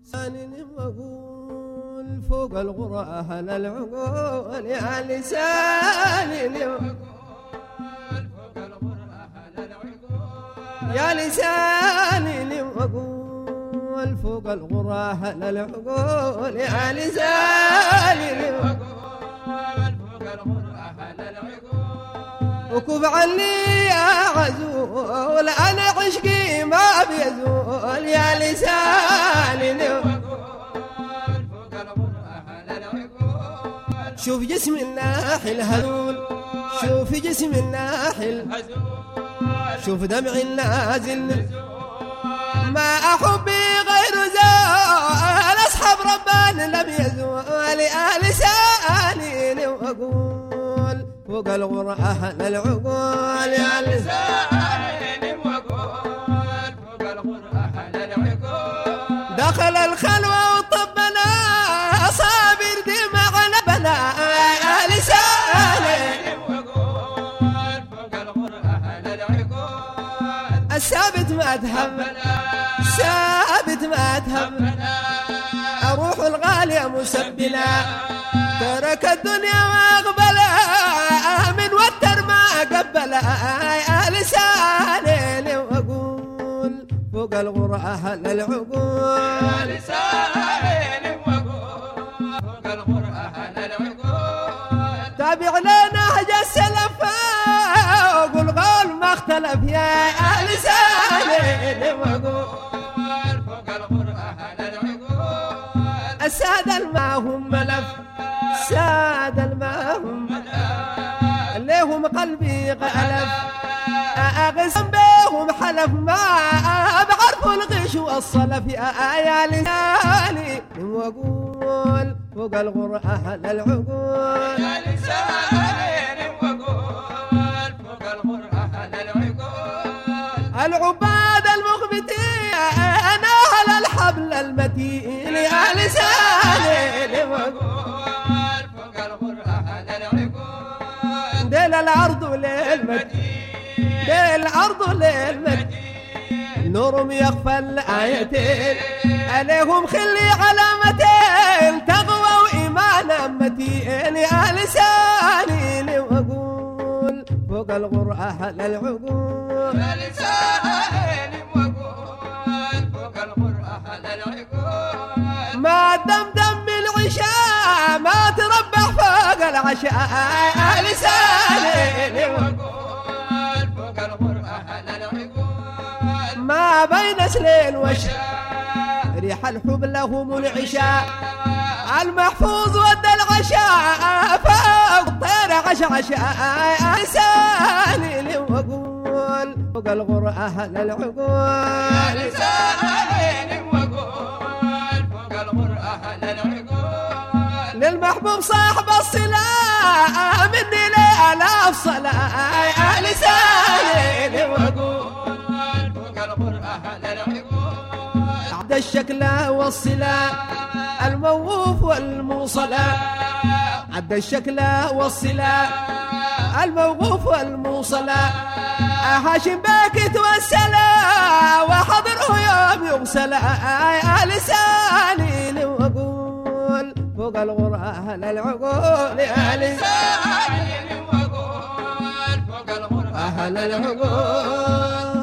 لساني وأقول فوق الغرى أهل العقول يا لساني وأقول فوق الغرى أهل العقول يا لساني وأقول فوق الغرى أهل العقول يا لساني وأقول فوق الغرى أهل العقول وكف عني يا غزول أنا عشقي ما بيزول يا لساني وأقول فوق الغرى أهل العقول شوف جسم الناحي الهذول شوف جسم الناحي الهذول شوف دمع النازل ما أحبي غير زول أصحاب ربان لم يزول يا لساني وأقول فوق الغرى أهل العقول يا لساني وأقول فوق الغرى أهل العقول دخل الخلوة وطبنا صابر دمعنا بنا يا لساني وأقول فوق الغرى أهل العقول الثابت ما تهمنا ثابت ما تهمنا أروح الغالية مسبلا ترك الدنيا وأقبلا من وتر ما قبلا يا لساني وأقول فوق الغرى أهل العقول يا لساني وأقول فوق الغرى أهل العقول تابع لنا نهج السلف وأقول قول ما اختلف يا لساني وأقول فوق الغرى أهل العقول السادة الماهم ملف ساد الماهم ليهم قلبي قلب أقسم بهم حلف ما بعرفوا الغش والصلف يا لساني وأقول فوق الغرى أهل العقول يا لساني وأقول فوق الغرى أهل العقول العباد المخبتين أنا أهل الحبل المتين يا لساني وأقول فوق الغرى أهل العقول ديل الأرض للمدين ديل الأرض للمدين نورهم يخفى الآيتين عليهم خلي علامتين تقوى وإيمان متين يا لساني وأقول فوق الغرى أهل العقول يا لساني وأقول فوق الغرى أهل العقول ما دمدم بالعشاء ما تربح فوق العشاء يا لساني وأقول فوق الغرى أهل العقول ما بين سليل وشاء ريح الحب لهم العشاء المحفوظ ودى العشاء فوق الطير عشاء يا لساني وأقول فوق الغرى أهل العقول يا لساني وأقول فوق الغرى أهل العقول للمحبوب صاحب الصلاة مني لآلاف صلاة يا لساني وأقول فوق الغرى أهل العقول عبد الشكل والصلاة الموقوف والموصلة عبد الشكل والصلاة الموقوف والموصلة هاشم بك توسلا وحضره يوم يغسل يا لساني وأقول فوق الغرى أهل العقول يا لساني وأقول فوق الغرى أهل العقول